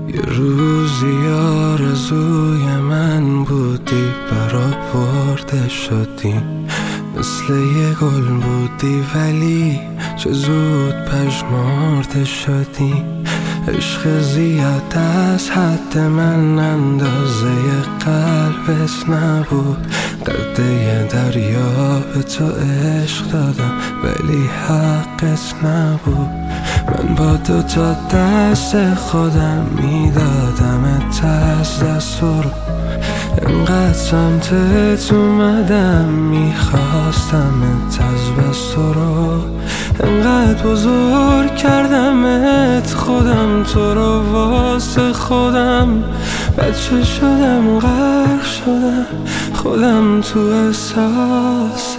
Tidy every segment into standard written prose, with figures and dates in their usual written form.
یه روزی آرزوی من بودی، برآورده شدی، مثل یه گل بودی ولی چه زود پژمرده شدی. عشق زیاد از حد من اندازه قلبت نبود، قده دریا به تو عشق دادم ولی حقت نبود. من با دوتا دست خودم میدادمت از دست رو، انقدر سمتت اومدم میخواستمت از بس رو، انقدر بزرگ کردمت خودم تو رو واسه خودم. بچه شدم غرق شدم خودم تو احساسه.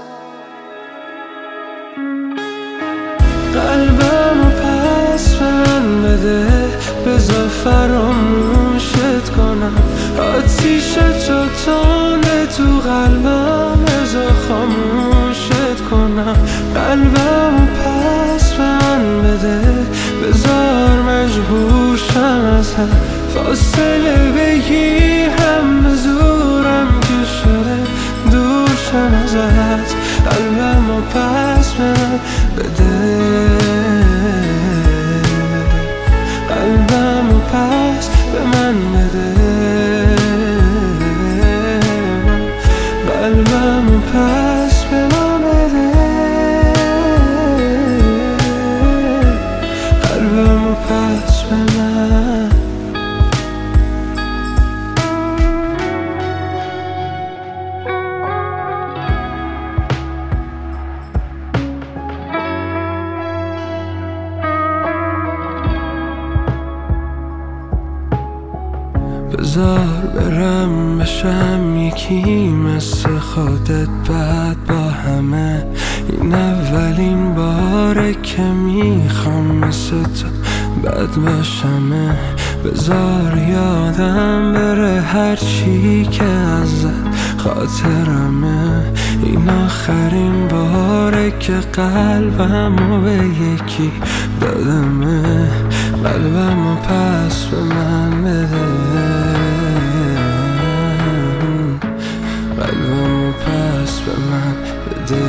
قلبمو پس به من بده، بذار فراموشت کنم. آتیش تو تنده تو قلبم، بذار خاموشت کنم. قلبمو پس به من بده، بذار مجبور شم ازت فاصله بگیرم، به زورم که شده دور شم ازت. قلبمو پس به من بده، قلبمو پس به من بده، قلبمو پس به من بده، قلبمو پس به من. بذار برم بشم یکی مثل خودت بعد با همه. این اولین باره که میخوام مثل تو بد باشمه. بذار یادم بره هرچی که ازت خاطرمه. این آخرین باره که قلبمو به یکی دادمه. قلبمو پس به من بده، قلبمو پس به من بده،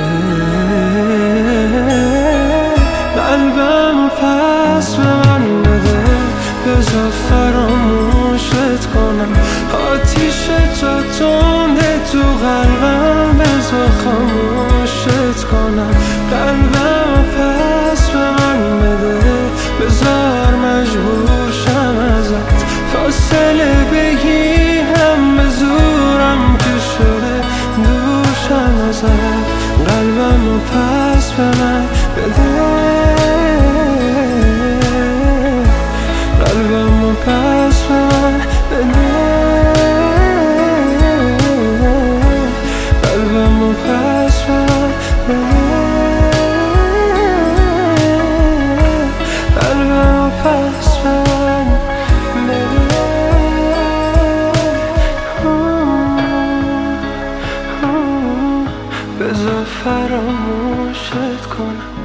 قلبمو پس به من بده، بذار فراموشت کنم. آتیش تو تنده تو قلبم، بذار خاموشت کنم. قلبمو پس به من بده، بذار مجبور شم ازت فاصله بگیرم، به زورم که شده دور شم ازت. قلبمو پس به من بده، قلبمو پس به من بده، قلبمو پس به من بده، قلبمو پس به من بده. بذار فراموشت کنم،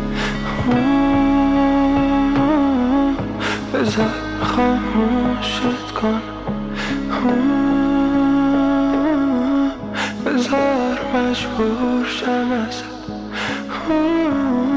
بذار خاموشت کنم، بذار مجبور شم ازت.